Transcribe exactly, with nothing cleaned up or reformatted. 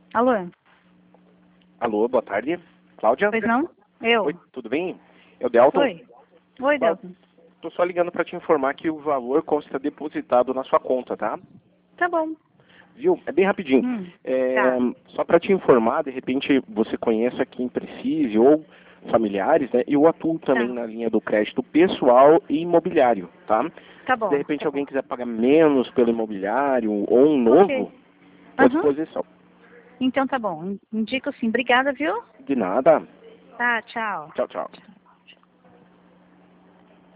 Alô? Alô, boa tarde. Cláudia? Pois não? Eu. Oi, tudo bem? É o Delton? Oi. Oi, Delton. Tô só ligando para te informar que o valor consta depositado na sua conta, tá? Tá bom. Viu? É bem rapidinho. Hum, É, tá. Só para te informar, de repente você conheça quem precise ou familiares, né? Eu atuo também Tá. na linha do crédito pessoal e imobiliário, tá? Tá Se de bom. repente Tá alguém bom. quiser pagar menos pelo imobiliário ou um novo, Ok. estou à Aham. disposição. Então tá bom. Indico sim. Obrigada, viu? De nada. Tá, tchau. Tchau, tchau.